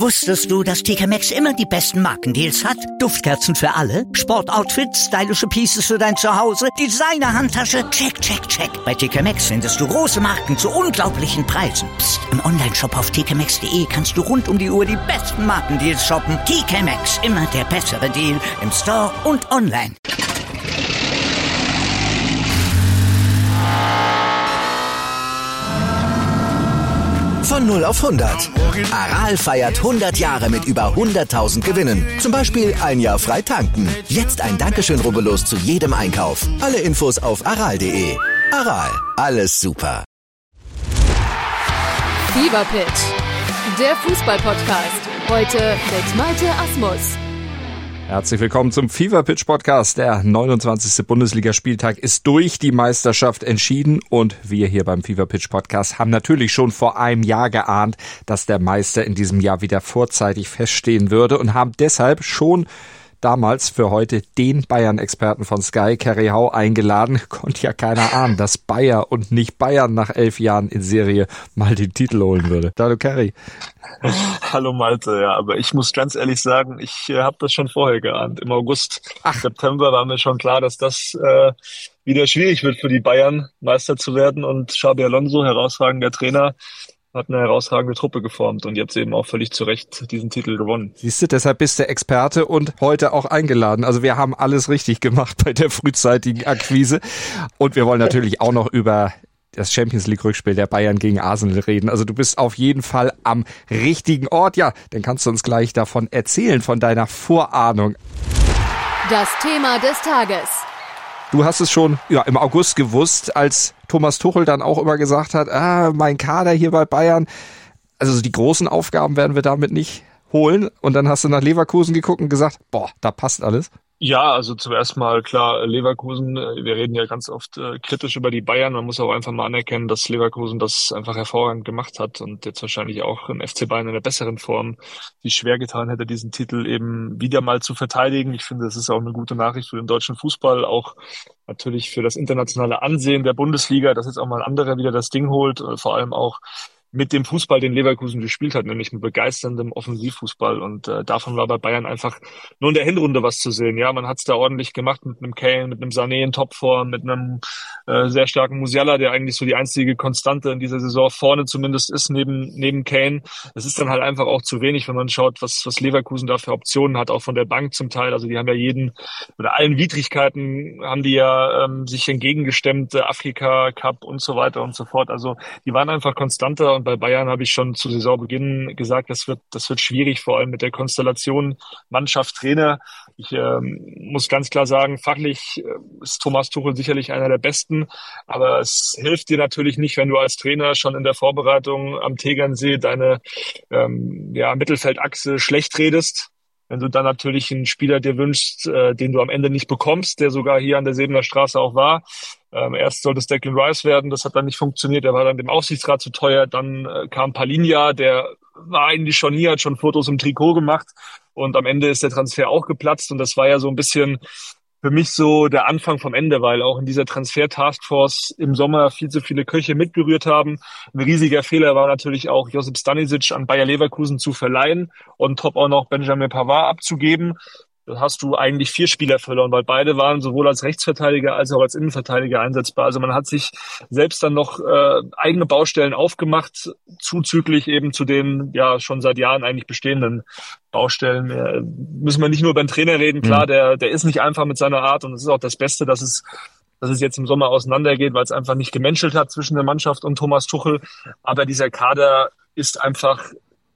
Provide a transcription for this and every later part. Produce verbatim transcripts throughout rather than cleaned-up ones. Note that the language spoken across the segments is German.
Wusstest du, dass T K Maxx immer die besten Markendeals hat? Duftkerzen für alle, Sportoutfits, stylische Pieces für dein Zuhause, Designer-Handtasche, check, check, check. Bei T K Maxx findest du große Marken zu unglaublichen Preisen. Psst. Im Onlineshop auf t k maxx punkt d e kannst du rund um die Uhr die besten Markendeals shoppen. T K Maxx, immer der bessere Deal im Store und online. Von null auf hundert. Aral feiert hundert Jahre mit über hunderttausend Gewinnen. Zum Beispiel ein Jahr frei tanken. Jetzt ein Dankeschön, rubbellos zu jedem Einkauf. Alle Infos auf aral punkt de. Aral, alles super. Fever Pitch, der Fußball-Podcast. Heute mit Malte Asmus. Herzlich willkommen zum Fever Pitch Podcast. Der neunundzwanzigste Bundesligaspieltag ist durch, die Meisterschaft entschieden und wir hier beim Fever Pitch Podcast haben natürlich schon vor einem Jahr geahnt, dass der Meister in diesem Jahr wieder vorzeitig feststehen würde und haben deshalb schon damals für heute den Bayern-Experten von Sky, Kerry Hau, eingeladen. Konnte ja keiner ahnen, dass Bayer und nicht Bayern nach elf Jahren in Serie mal den Titel holen würde. Hallo Kerry. Hallo Malte, ja, aber ich muss ganz ehrlich sagen, ich äh, habe das schon vorher geahnt. Im August, Ach. September war mir schon klar, dass das äh, wieder schwierig wird für die Bayern, Meister zu werden. Und Xabi Alonso, herausragender Trainer, hat eine herausragende Truppe geformt und jetzt eben auch völlig zu Recht diesen Titel gewonnen. Siehst du, deshalb bist du Experte und heute auch eingeladen. Also wir haben alles richtig gemacht bei der frühzeitigen Akquise und wir wollen natürlich auch noch über das Champions-League-Rückspiel der Bayern gegen Arsenal reden. Also du bist auf jeden Fall am richtigen Ort. Ja, dann kannst du uns gleich davon erzählen, von deiner Vorahnung. Das Thema des Tages. Du hast es schon ja, im August gewusst, als Thomas Tuchel dann auch immer gesagt hat, ah, mein Kader hier bei Bayern, also die großen Aufgaben werden wir damit nicht holen. Und dann hast du nach Leverkusen geguckt und gesagt, boah, da passt alles. Ja, also zuerst mal klar, Leverkusen, wir reden ja ganz oft äh, kritisch über die Bayern. Man muss auch einfach mal anerkennen, dass Leverkusen das einfach hervorragend gemacht hat und jetzt wahrscheinlich auch im F C Bayern in einer besseren Form sich schwer getan hätte, diesen Titel eben wieder mal zu verteidigen. Ich finde, das ist auch eine gute Nachricht für den deutschen Fußball, auch natürlich für das internationale Ansehen der Bundesliga, dass jetzt auch mal ein anderer wieder das Ding holt, vor allem auch mit dem Fußball, den Leverkusen gespielt hat, nämlich mit begeisterndem Offensivfußball. Und äh, davon war bei Bayern einfach nur in der Hinrunde was zu sehen. Ja, man hat es da ordentlich gemacht mit einem Kane, mit einem Sané in Topform, mit einem äh, sehr starken Musiala, der eigentlich so die einzige Konstante in dieser Saison vorne zumindest ist, neben neben Kane. Das ist dann halt einfach auch zu wenig, wenn man schaut, was was Leverkusen da für Optionen hat, auch von der Bank zum Teil. Also die haben ja jeden, oder allen Widrigkeiten haben die ja ähm, sich entgegengestemmt, äh, Afrika Cup und so weiter und so fort. Also die waren einfach konstanter. Und bei Bayern habe ich schon zu Saisonbeginn gesagt, das wird, das wird schwierig, vor allem mit der Konstellation Mannschaft, Trainer. Ich ähm, muss ganz klar sagen, fachlich äh, ist Thomas Tuchel sicherlich einer der Besten, aber es hilft dir natürlich nicht, wenn du als Trainer schon in der Vorbereitung am Tegernsee deine ähm, ja, Mittelfeldachse schlecht redest. Wenn du dann natürlich einen Spieler dir wünschst, äh, den du am Ende nicht bekommst, der sogar hier an der Sebener Straße auch war. Ähm, erst sollte es Declan Rice werden, das hat dann nicht funktioniert, der war dann dem Aufsichtsrat zu teuer. Dann äh, kam Palinja, der war eigentlich schon hier, hat schon Fotos im Trikot gemacht und am Ende ist der Transfer auch geplatzt und das war ja so ein bisschen für mich so der Anfang vom Ende, weil auch in dieser Transfer-Taskforce im Sommer viel zu viele Köche mitgerührt haben. Ein riesiger Fehler war natürlich auch, Josip Stanisic an Bayer Leverkusen zu verleihen und top auch noch Benjamin Pavard abzugeben. Da hast du eigentlich vier Spieler verloren, weil beide waren sowohl als Rechtsverteidiger als auch als Innenverteidiger einsetzbar. Also man hat sich selbst dann noch äh, eigene Baustellen aufgemacht, zuzüglich eben zu den ja schon seit Jahren eigentlich bestehenden Baustellen. Äh, müssen wir nicht nur über den Trainer reden, klar, der der ist nicht einfach mit seiner Art und es ist auch das Beste, dass es dass es jetzt im Sommer auseinandergeht, weil es einfach nicht gemenschelt hat zwischen der Mannschaft und Thomas Tuchel. Aber dieser Kader ist einfach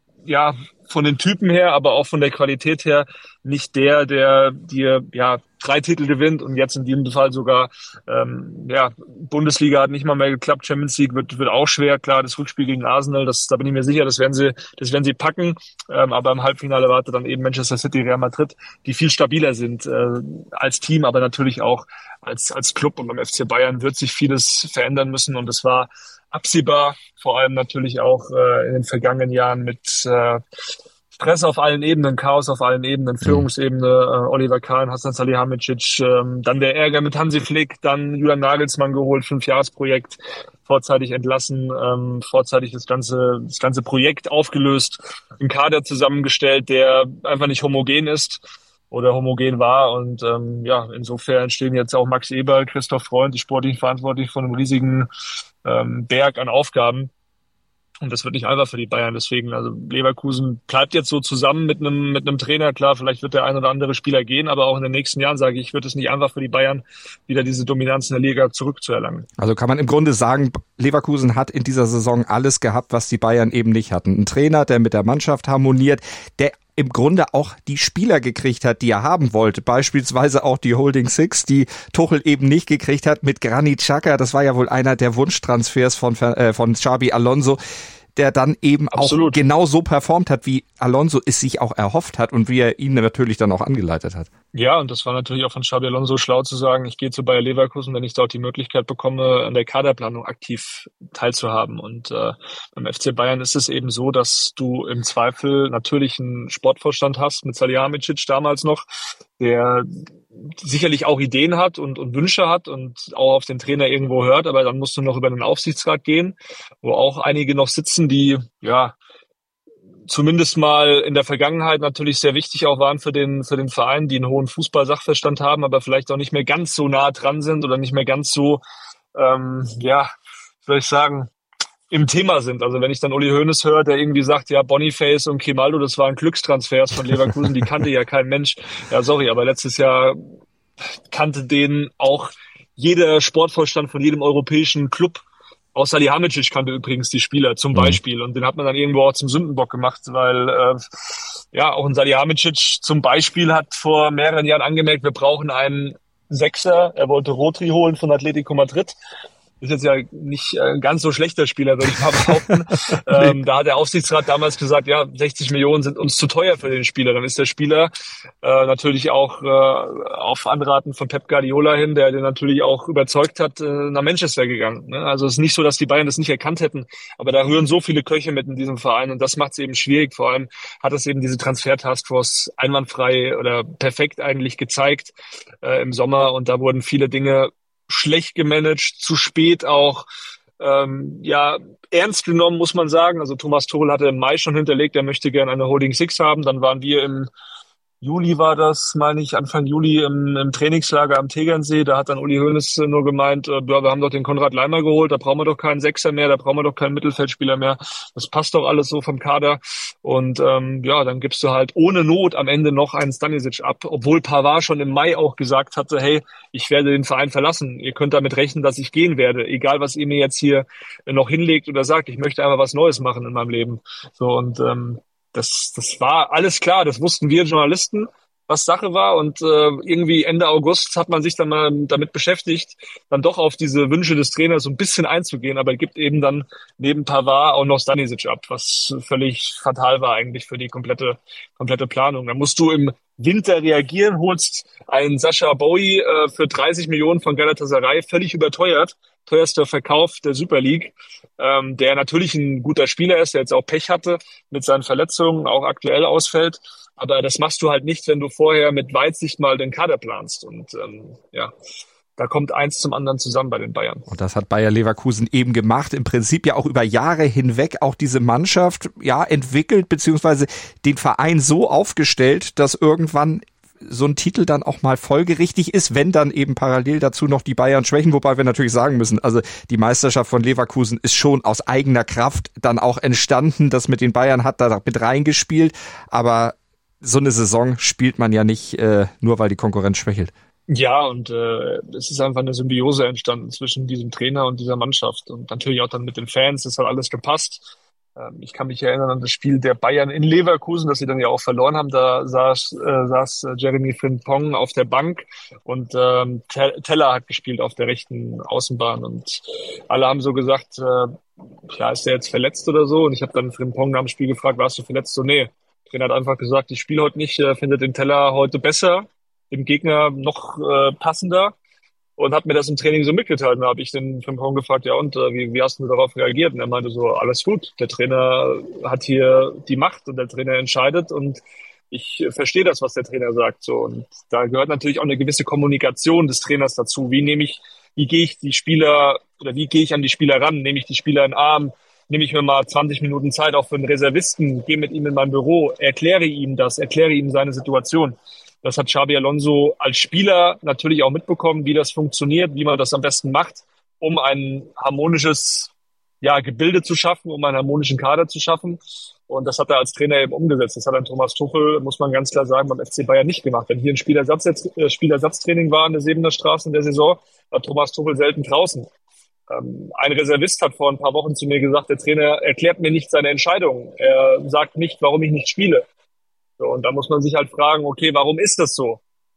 ja von den Typen her, aber auch von der Qualität her nicht der, der dir ja drei Titel gewinnt und jetzt in diesem Fall sogar ähm, ja Bundesliga hat nicht mal mehr geklappt, Champions League wird wird auch schwer, klar, das Rückspiel gegen Arsenal, das da bin ich mir sicher, das werden sie das werden sie packen, ähm, aber im Halbfinale wartet dann eben Manchester City, Real Madrid, die viel stabiler sind äh, als Team, aber natürlich auch als als Club und beim F C Bayern wird sich vieles verändern müssen und es war absehbar, vor allem natürlich auch äh, in den vergangenen Jahren mit äh, Stress auf allen Ebenen, Chaos auf allen Ebenen, Führungsebene, äh, Oliver Kahn, Hasan Salihamidzic, ähm, dann der Ärger mit Hansi Flick, dann Julian Nagelsmann geholt, Fünfjahresprojekt, vorzeitig entlassen, ähm, vorzeitig das ganze, das ganze Projekt aufgelöst, einen Kader zusammengestellt, der einfach nicht homogen ist oder homogen war. Und ähm, ja, insofern stehen jetzt auch Max Eberl, Christoph Freund, die sportlichen Verantwortlichen von einem riesigen ähm, Berg an Aufgaben. Und das wird nicht einfach für die Bayern. Deswegen, also Leverkusen bleibt jetzt so zusammen mit einem mit einem Trainer. Klar, vielleicht wird der ein oder andere Spieler gehen, aber auch in den nächsten Jahren, sage ich, wird es nicht einfach für die Bayern, wieder diese Dominanz in der Liga zurückzuerlangen. Also kann man im Grunde sagen, Leverkusen hat in dieser Saison alles gehabt, was die Bayern eben nicht hatten. Ein Trainer, der mit der Mannschaft harmoniert, der im Grunde auch die Spieler gekriegt hat, die er haben wollte. Beispielsweise auch die Holding Six, die Tuchel eben nicht gekriegt hat mit Granit Xhaka. Das war ja wohl einer der Wunschtransfers von, äh, von Xabi Alonso, der dann eben Absolut. Auch genau so performt hat, wie Alonso es sich auch erhofft hat und wie er ihn natürlich dann auch angeleitet hat. Ja, und das war natürlich auch von Xabi Alonso schlau zu sagen, ich gehe zu Bayer Leverkusen, wenn ich dort die Möglichkeit bekomme, an der Kaderplanung aktiv teilzuhaben. Und äh, beim F C Bayern ist es eben so, dass du im Zweifel natürlich einen Sportvorstand hast, mit Salihamidzic damals noch, der sicherlich auch Ideen hat und, und Wünsche hat und auch auf den Trainer irgendwo hört, aber dann musst du noch über den Aufsichtsrat gehen, wo auch einige noch sitzen, die ja zumindest mal in der Vergangenheit natürlich sehr wichtig auch waren für den für den Verein, die einen hohen Fußball-Sachverstand haben, aber vielleicht auch nicht mehr ganz so nah dran sind oder nicht mehr ganz so, ähm, ja, soll ich sagen, im Thema sind. Also wenn ich dann Uli Hoeneß höre, der irgendwie sagt, ja, Boniface und Grimaldo, das waren Glückstransfers von Leverkusen, die kannte ja kein Mensch. Ja, sorry, aber letztes Jahr kannte den auch jeder Sportvorstand von jedem europäischen Club. Auch Salihamidzic kannte übrigens die Spieler zum Beispiel. Und den hat man dann irgendwo auch zum Sündenbock gemacht, weil äh, ja, auch ein Salihamidzic zum Beispiel hat vor mehreren Jahren angemerkt, wir brauchen einen Sechser. Er wollte Rodri holen von Atletico Madrid. Ist jetzt ja nicht ein ganz so schlechter Spieler, würde ich mal behaupten. ähm, da hat der Aufsichtsrat damals gesagt, ja, sechzig Millionen sind uns zu teuer für den Spieler. Dann ist der Spieler äh, natürlich auch äh, auf Anraten von Pep Guardiola hin, der den natürlich auch überzeugt hat, äh, nach Manchester gegangen. Ne? Also es ist nicht so, dass die Bayern das nicht erkannt hätten, aber da rühren so viele Köche mit in diesem Verein und das macht es eben schwierig. Vor allem hat es eben diese Transfer-Taskforce einwandfrei oder perfekt eigentlich gezeigt äh, im Sommer und da wurden viele Dinge schlecht gemanagt, zu spät auch ähm, ja ernst genommen, muss man sagen. Also Thomas Tuchel hatte im Mai schon hinterlegt, er möchte gerne eine Holding Six haben. Dann waren wir im Juli, war das, meine ich, Anfang Juli im, im Trainingslager am Tegernsee. Da hat dann Uli Hoeneß nur gemeint, äh, ja, wir haben doch den Konrad Laimer geholt, da brauchen wir doch keinen Sechser mehr, da brauchen wir doch keinen Mittelfeldspieler mehr. Das passt doch alles so vom Kader. Und ähm, ja, dann gibst du halt ohne Not am Ende noch einen Stanisic ab, obwohl Pavard schon im Mai auch gesagt hatte, hey, ich werde den Verein verlassen. Ihr könnt damit rechnen, dass ich gehen werde, egal was ihr mir jetzt hier noch hinlegt oder sagt. Ich möchte einfach was Neues machen in meinem Leben. So und ähm, Das, das war alles klar, das wussten wir Journalisten, was Sache war und äh, irgendwie Ende August hat man sich dann mal damit beschäftigt, dann doch auf diese Wünsche des Trainers so ein bisschen einzugehen, aber gibt eben dann neben Pavard auch noch Stanisic ab, was völlig fatal war eigentlich für die komplette komplette Planung. Da musst du im Winter reagieren, holst einen Sascha Bowie äh, für dreißig Millionen von Galatasaray, völlig überteuert, teuerster Verkauf der Super League, ähm, der natürlich ein guter Spieler ist, der jetzt auch Pech hatte mit seinen Verletzungen, auch aktuell ausfällt. Aber das machst du halt nicht, wenn du vorher mit Weitsicht mal den Kader planst. Und ähm, ja, da kommt eins zum anderen zusammen bei den Bayern. Und das hat Bayer Leverkusen eben gemacht. Im Prinzip ja auch über Jahre hinweg auch diese Mannschaft ja entwickelt, beziehungsweise den Verein so aufgestellt, dass irgendwann so ein Titel dann auch mal folgerichtig ist, wenn dann eben parallel dazu noch die Bayern schwächen, wobei wir natürlich sagen müssen, also die Meisterschaft von Leverkusen ist schon aus eigener Kraft dann auch entstanden, das mit den Bayern hat da mit reingespielt, aber so eine Saison spielt man ja nicht äh, nur, weil die Konkurrenz schwächelt. Ja, und äh, es ist einfach eine Symbiose entstanden zwischen diesem Trainer und dieser Mannschaft und natürlich auch dann mit den Fans, das hat alles gepasst. Ich kann mich erinnern an das Spiel der Bayern in Leverkusen, das sie dann ja auch verloren haben. Da saß, äh, saß Jeremy Frimpong auf der Bank und ähm, Teller hat gespielt auf der rechten Außenbahn. Und alle haben so gesagt, äh, ja, ist der jetzt verletzt oder so? Und ich habe dann Frimpong nach dem Spiel gefragt, warst du verletzt? So, nee. Der Trainer hat einfach gesagt, ich spiele heute nicht, äh, findet den Teller heute besser, dem Gegner noch äh, passender. und hat mir das im Training so mitgeteilt. Und da habe ich den Frimpong gefragt, ja und, äh, wie, wie hast du darauf reagiert? Und er meinte so, alles gut, der Trainer hat hier die Macht und der Trainer entscheidet und ich verstehe das, was der Trainer sagt. So, und da gehört natürlich auch eine gewisse Kommunikation des Trainers dazu. Wie nehme ich, wie gehe ich die Spieler oder wie gehe ich an die Spieler ran? Nehme ich die Spieler in den Arm? Nehme ich mir mal zwanzig Minuten Zeit auch für einen Reservisten? Gehe mit ihm in mein Büro? Erkläre ihm das? Erkläre ihm seine Situation? Das hat Xabi Alonso als Spieler natürlich auch mitbekommen, wie das funktioniert, wie man das am besten macht, um ein harmonisches, ja, Gebilde zu schaffen, um einen harmonischen Kader zu schaffen. Und das hat er als Trainer eben umgesetzt. Das hat dann Thomas Tuchel, muss man ganz klar sagen, beim F C Bayern nicht gemacht. Wenn hier ein Spielersatz, äh, Spielersatztraining war in der Sebener Straße in der Saison, war Thomas Tuchel selten draußen. Ähm, ein Reservist hat vor ein paar Wochen zu mir gesagt, der Trainer erklärt mir nicht seine Entscheidung. Er sagt nicht, warum ich nicht spiele. So, und da muss man sich halt fragen, okay, warum ist das so?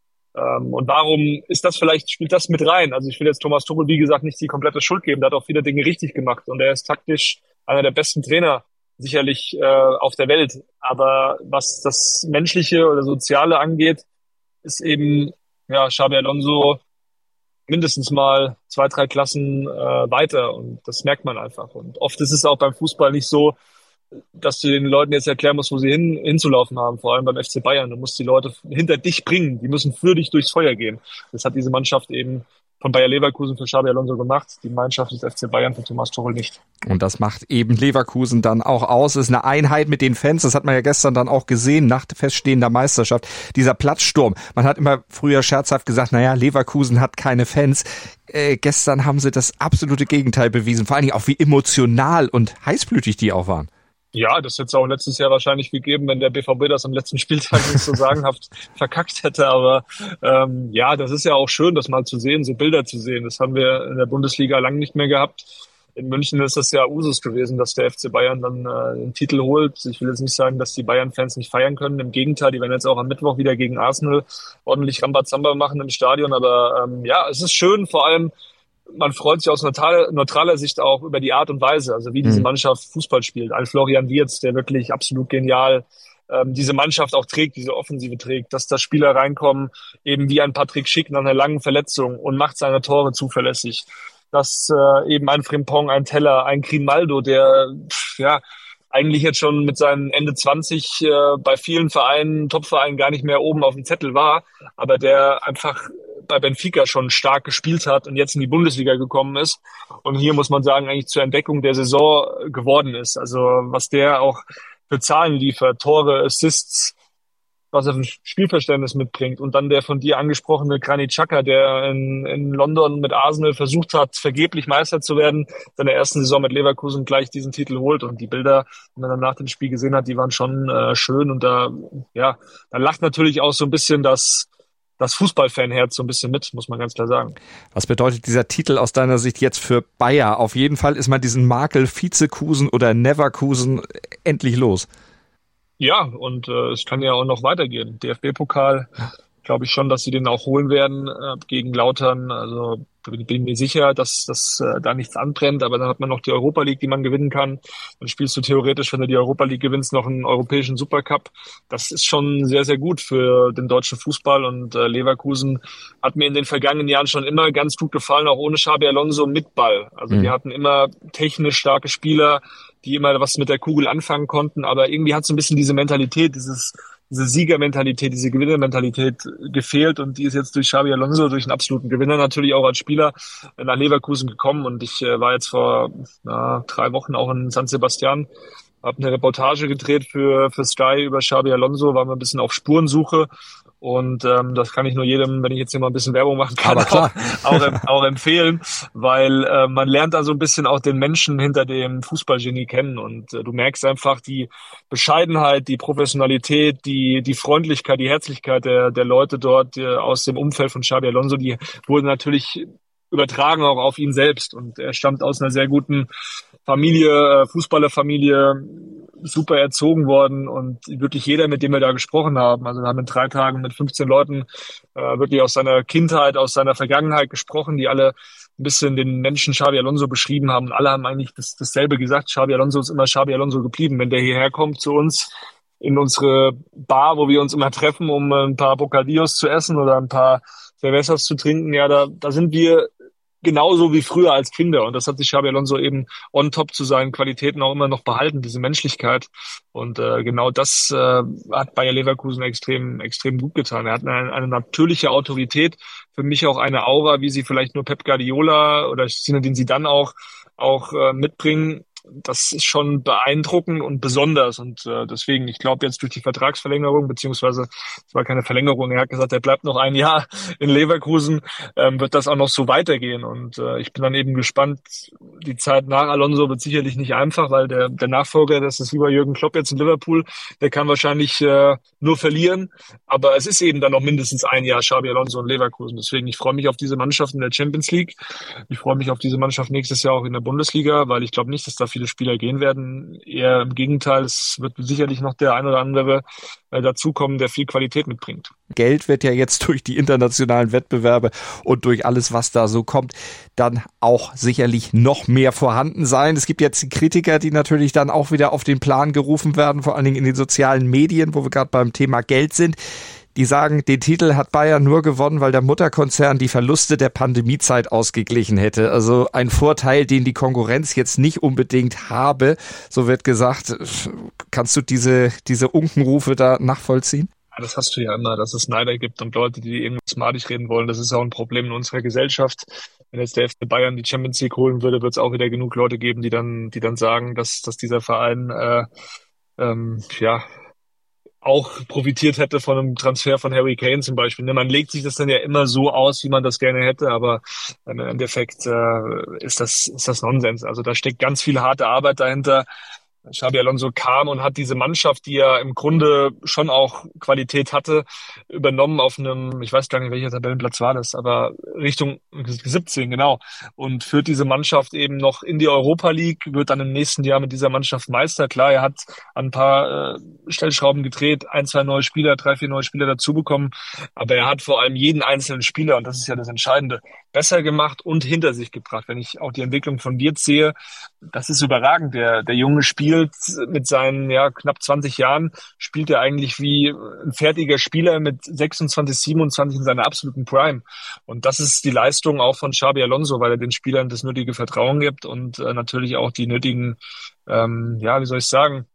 Ähm, und warum ist das vielleicht, spielt das mit rein? Also ich will jetzt Thomas Tuchel, wie gesagt, nicht die komplette Schuld geben. Der hat auch viele Dinge richtig gemacht und er ist taktisch einer der besten Trainer sicherlich äh, auf der Welt. Aber was das Menschliche oder Soziale angeht, ist eben ja Xabi Alonso mindestens mal zwei, drei Klassen äh, weiter. Und das merkt man einfach. Und oft ist es auch beim Fußball nicht so, dass du den Leuten jetzt erklären musst, wo sie hin, hinzulaufen haben, vor allem beim F C Bayern. Du musst die Leute hinter dich bringen. Die müssen für dich durchs Feuer gehen. Das hat diese Mannschaft eben von Bayer Leverkusen für Xabi Alonso gemacht, die Mannschaft des F C Bayern für Thomas Tuchel nicht. Und das macht eben Leverkusen dann auch aus. Es ist eine Einheit mit den Fans. Das hat man ja gestern dann auch gesehen nach feststehender Meisterschaft. Dieser Platzsturm. Man hat immer früher scherzhaft gesagt, naja, Leverkusen hat keine Fans. Äh, gestern haben sie das absolute Gegenteil bewiesen. Vor allen Dingen auch wie emotional und heißblütig die auch waren. Ja, das hätte es auch letztes Jahr wahrscheinlich gegeben, wenn der B V B das am letzten Spieltag nicht so sagenhaft verkackt hätte. Aber ähm, ja, das ist ja auch schön, das mal zu sehen, so Bilder zu sehen. Das haben wir in der Bundesliga lang nicht mehr gehabt. In München ist das ja Usus gewesen, dass der F C Bayern dann äh, den Titel holt. Ich will jetzt nicht sagen, dass die Bayern-Fans nicht feiern können. Im Gegenteil, die werden jetzt auch am Mittwoch wieder gegen Arsenal ordentlich Rambazamba machen im Stadion. Aber ähm, ja, es ist schön, vor allem man freut sich aus neutraler, neutraler Sicht auch über die Art und Weise, also wie diese Mannschaft Fußball spielt. Ein Florian Wirtz, der wirklich absolut genial ähm, diese Mannschaft auch trägt, diese Offensive trägt, dass da Spieler reinkommen, eben wie ein Patrick Schick nach einer langen Verletzung und macht seine Tore zuverlässig. Dass äh, eben ein Frimpong, ein Teller, ein Grimaldo, der pff, ja eigentlich jetzt schon mit seinen Ende zwanzig äh, bei vielen Vereinen, Topvereinen gar nicht mehr oben auf dem Zettel war, aber der einfach bei Benfica schon stark gespielt hat und jetzt in die Bundesliga gekommen ist und hier muss man sagen eigentlich zur Entdeckung der Saison geworden ist. Also was der auch für Zahlen liefert, Tore, Assists, was er für ein Spielverständnis mitbringt und dann der von dir angesprochene Granit Xhaka, der in, in London mit Arsenal versucht hat, vergeblich Meister zu werden, seine ersten Saison mit Leverkusen gleich diesen Titel holt und die Bilder, die man dann nach dem Spiel gesehen hat, die waren schon äh, schön und da ja, da lacht natürlich auch so ein bisschen das das Fußballfanherz so ein bisschen mit, muss man ganz klar sagen. Was bedeutet dieser Titel aus deiner Sicht jetzt für Bayer? Auf jeden Fall ist man diesen Makel Vizekusen oder Neverkusen endlich los. Ja, und äh, es kann ja auch noch weitergehen. D F B-Pokal, glaube ich schon, dass sie den auch holen werden äh, gegen Lautern. Also bin, bin mir sicher, dass, dass äh, da nichts anbrennt. Aber dann hat man noch die Europa League, die man gewinnen kann. Dann spielst du theoretisch, wenn du die Europa League gewinnst, noch einen europäischen Supercup. Das ist schon sehr, sehr gut für den deutschen Fußball. Und äh, Leverkusen hat mir in den vergangenen Jahren schon immer ganz gut gefallen, auch ohne Xabi Alonso mit Ball. Also mhm. die hatten immer technisch starke Spieler, die immer was mit der Kugel anfangen konnten. Aber irgendwie hat so ein bisschen diese Mentalität, dieses diese Siegermentalität, diese Gewinnermentalität gefehlt und die ist jetzt durch Xabi Alonso, durch einen absoluten Gewinner natürlich auch als Spieler nach Leverkusen gekommen und ich äh, war jetzt vor na, drei Wochen auch in San Sebastian, habe eine Reportage gedreht für für Sky über Xabi Alonso, waren wir ein bisschen auf Spurensuche und ähm, das kann ich nur jedem, wenn ich jetzt hier mal ein bisschen Werbung machen kann, Aber klar. Auch, auch, auch empfehlen, weil äh, man lernt da so ein bisschen auch den Menschen hinter dem Fußballgenie kennen und äh, du merkst einfach die Bescheidenheit, die Professionalität, die die Freundlichkeit, die Herzlichkeit der der Leute dort äh, aus dem Umfeld von Xabi Alonso, die wurden natürlich übertragen auch auf ihn selbst und er stammt aus einer sehr guten Familie, Fußballerfamilie, super erzogen worden und wirklich jeder, mit dem wir da gesprochen haben, also wir haben in drei Tagen mit fünfzehn Leuten äh, wirklich aus seiner Kindheit, aus seiner Vergangenheit gesprochen, die alle ein bisschen den Menschen Xabi Alonso beschrieben haben und alle haben eigentlich das, dasselbe gesagt, Xabi Alonso ist immer Xabi Alonso geblieben, wenn der hierher kommt zu uns in unsere Bar, wo wir uns immer treffen, um ein paar Bocadillos zu essen oder ein paar Cervezas zu trinken, ja, da, da sind wir genauso wie früher als Kinder. Und das hat sich Xabi Alonso eben on top zu seinen Qualitäten auch immer noch behalten, diese Menschlichkeit. Und äh, genau das äh, hat Bayer Leverkusen extrem extrem gut getan. Er hat eine, eine natürliche Autorität, für mich auch eine Aura, wie sie vielleicht nur Pep Guardiola oder Zinedine Zidane auch, auch äh, mitbringen. Das ist schon beeindruckend und besonders. Und äh, deswegen, ich glaube jetzt durch die Vertragsverlängerung, beziehungsweise es war keine Verlängerung, er hat gesagt, er bleibt noch ein Jahr in Leverkusen, ähm, wird das auch noch so weitergehen. Und äh, ich bin dann eben gespannt, die Zeit nach Alonso wird sicherlich nicht einfach, weil der der Nachfolger, das ist wie bei Jürgen Klopp jetzt in Liverpool, der kann wahrscheinlich äh, nur verlieren. Aber es ist eben dann noch mindestens ein Jahr Xabi Alonso in Leverkusen. Deswegen, ich freue mich auf diese Mannschaft in der Champions League. Ich freue mich auf diese Mannschaft nächstes Jahr auch in der Bundesliga, weil ich glaube nicht, dass da viele Spieler gehen werden. Eher im Gegenteil, es wird sicherlich noch der ein oder andere äh, dazukommen, der viel Qualität mitbringt. Geld wird ja jetzt durch die internationalen Wettbewerbe und durch alles, was da so kommt, dann auch sicherlich noch mehr vorhanden sein. Es gibt jetzt die Kritiker, die natürlich dann auch wieder auf den Plan gerufen werden, vor allen Dingen in den sozialen Medien, wo wir gerade beim Thema Geld sind. Die sagen, den Titel hat Bayern nur gewonnen, weil der Mutterkonzern die Verluste der Pandemiezeit ausgeglichen hätte. Also ein Vorteil, den die Konkurrenz jetzt nicht unbedingt habe. So wird gesagt. Kannst du diese, diese Unkenrufe da nachvollziehen? Ja, das hast du ja immer, dass es Neider gibt und Leute, die irgendwas madig reden wollen. Das ist auch ein Problem in unserer Gesellschaft. Wenn jetzt der F C Bayern die Champions League holen würde, wird es auch wieder genug Leute geben, die dann, die dann sagen, dass, dass dieser Verein, äh, ähm, ja, auch profitiert hätte von einem Transfer von Harry Kane zum Beispiel. Man legt sich das dann ja immer so aus, wie man das gerne hätte, aber im Endeffekt äh, ist das ist das Nonsens. Also da steckt ganz viel harte Arbeit dahinter. Xabi Alonso kam und hat diese Mannschaft, die ja im Grunde schon auch Qualität hatte, übernommen auf einem, ich weiß gar nicht, welcher Tabellenplatz war das, aber Richtung siebzehn, genau. Und führt diese Mannschaft eben noch in die Europa League, wird dann im nächsten Jahr mit dieser Mannschaft Meister. Klar, er hat an ein paar äh, Stellschrauben gedreht, ein, zwei neue Spieler, drei, vier neue Spieler dazu bekommen, aber er hat vor allem jeden einzelnen Spieler, und das ist ja das Entscheidende, besser gemacht und hinter sich gebracht. Wenn ich auch die Entwicklung von Wirtz sehe, das ist überragend. Der, der Junge spielt mit seinen ja knapp zwanzig Jahren, spielt er eigentlich wie ein fertiger Spieler mit sechsundzwanzig, siebenundzwanzig in seiner absoluten Prime. Und das ist die Leistung auch von Xabi Alonso, weil er den Spielern das nötige Vertrauen gibt und äh, natürlich auch die nötigen, ähm, ja, wie soll ich sagen,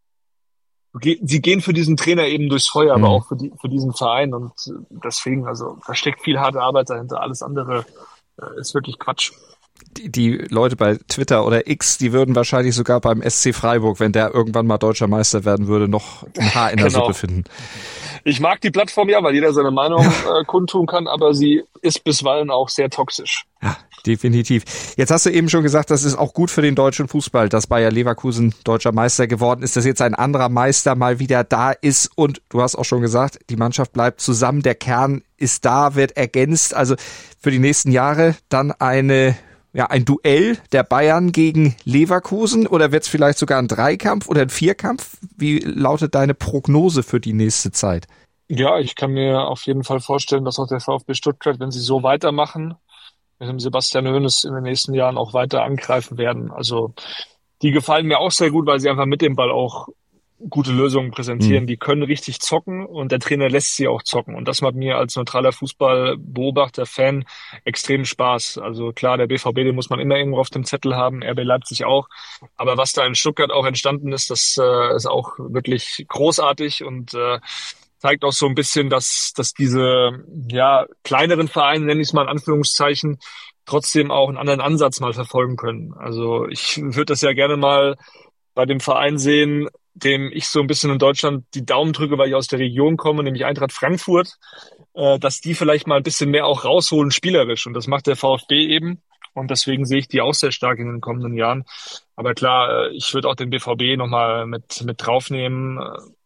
sie gehen für diesen Trainer eben durchs Feuer, aber mhm. auch für, die, für diesen Verein. Und deswegen, also da steckt viel harte Arbeit dahinter. Alles andere äh, ist wirklich Quatsch. Die, die Leute bei Twitter oder X, die würden wahrscheinlich sogar beim S C Freiburg, wenn der irgendwann mal deutscher Meister werden würde, noch ein Haar in der genau. Suppe finden. Ich mag die Plattform ja, weil jeder seine Meinung äh, kundtun kann, aber sie ist bisweilen auch sehr toxisch. Ja, definitiv. Jetzt hast du eben schon gesagt, das ist auch gut für den deutschen Fußball, dass Bayer Leverkusen deutscher Meister geworden ist, dass jetzt ein anderer Meister mal wieder da ist und du hast auch schon gesagt, die Mannschaft bleibt zusammen, der Kern ist da, wird ergänzt, also für die nächsten Jahre dann eine ja, ein Duell der Bayern gegen Leverkusen oder wird es vielleicht sogar ein Dreikampf oder ein Vierkampf? Wie lautet deine Prognose für die nächste Zeit? Ja, ich kann mir auf jeden Fall vorstellen, dass auch der VfB Stuttgart, wenn sie so weitermachen, mit dem Sebastian Hoeneß in den nächsten Jahren auch weiter angreifen werden. Also die gefallen mir auch sehr gut, weil sie einfach mit dem Ball auch gute Lösungen präsentieren. Mhm. Die können richtig zocken und der Trainer lässt sie auch zocken. Und das macht mir als neutraler Fußballbeobachter, Fan extrem Spaß. Also klar, der B V B, den muss man immer irgendwo auf dem Zettel haben, R B Leipzig auch. Aber was da in Stuttgart auch entstanden ist, das äh, ist auch wirklich großartig und äh, zeigt auch so ein bisschen, dass dass diese ja kleineren Vereine, nenne ich es mal in Anführungszeichen, trotzdem auch einen anderen Ansatz mal verfolgen können. Also ich würde das ja gerne mal bei dem Verein sehen, dem ich so ein bisschen in Deutschland die Daumen drücke, weil ich aus der Region komme, nämlich Eintracht Frankfurt, äh, dass die vielleicht mal ein bisschen mehr auch rausholen spielerisch. Und das macht der VfB eben. Und deswegen sehe ich die auch sehr stark in den kommenden Jahren. Aber klar, äh, ich würde auch den B V B nochmal mit, mit draufnehmen.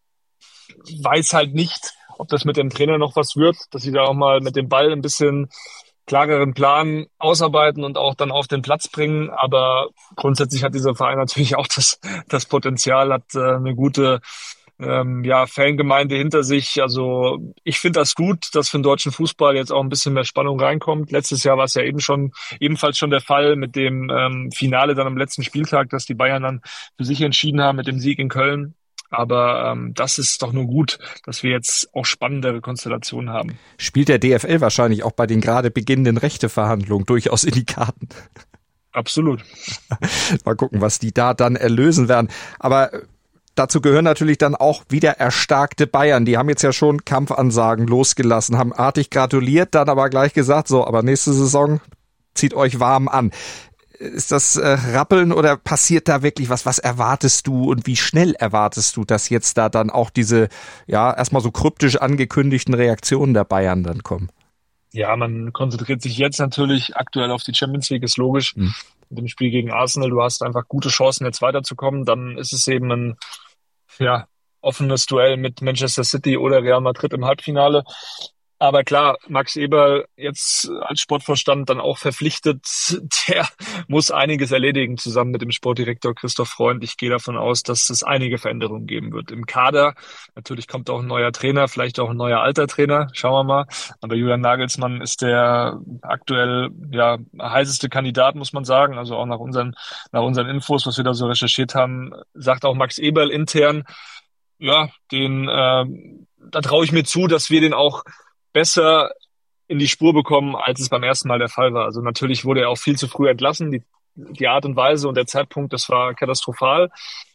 Weiß halt nicht, ob das mit dem Trainer noch was wird, dass sie da auch mal mit dem Ball ein bisschen klareren Plan ausarbeiten und auch dann auf den Platz bringen. Aber grundsätzlich hat dieser Verein natürlich auch das, das Potenzial, hat äh, eine gute ähm, ja, Fangemeinde hinter sich. Also ich finde das gut, dass für den deutschen Fußball jetzt auch ein bisschen mehr Spannung reinkommt. Letztes Jahr war es ja eben schon ebenfalls schon der Fall mit dem ähm, Finale dann am letzten Spieltag, dass die Bayern dann für sich entschieden haben mit dem Sieg in Köln. Aber ähm, das ist doch nur gut, dass wir jetzt auch spannendere Konstellationen haben. Spielt der D F L wahrscheinlich auch bei den gerade beginnenden Rechteverhandlungen durchaus in die Karten. Absolut. Mal gucken, was die da dann erlösen werden. Aber dazu gehören natürlich dann auch wieder erstarkte Bayern. Die haben jetzt ja schon Kampfansagen losgelassen, haben artig gratuliert, dann aber gleich gesagt, so, aber nächste Saison zieht euch warm an. Ist das äh, Rappeln oder passiert da wirklich was? Was erwartest du und wie schnell erwartest du, dass jetzt da dann auch diese, ja, erstmal so kryptisch angekündigten Reaktionen der Bayern dann kommen? Ja, man konzentriert sich jetzt natürlich aktuell auf die Champions League, ist logisch. Hm. Mit dem Spiel gegen Arsenal, du hast einfach gute Chancen, jetzt weiterzukommen. Dann ist es eben ein, ja, offenes Duell mit Manchester City oder Real Madrid im Halbfinale. Aber klar, Max Eberl jetzt als Sportvorstand dann auch verpflichtet, der muss einiges erledigen zusammen mit dem Sportdirektor Christoph Freund. Ich gehe davon aus, dass es einige Veränderungen geben wird im Kader. Natürlich kommt auch ein neuer Trainer, vielleicht auch ein neuer alter Trainer, schauen wir mal. Aber Julian Nagelsmann ist der aktuell ja heißeste Kandidat, muss man sagen. Also auch nach unseren nach unseren Infos, was wir da so recherchiert haben, sagt auch Max Eberl intern, ja, den äh, da traue ich mir zu, dass wir den auch besser in die Spur bekommen, als es beim ersten Mal der Fall war. Also natürlich wurde er auch viel zu früh entlassen. Die, die Art und Weise und der Zeitpunkt, das war katastrophal.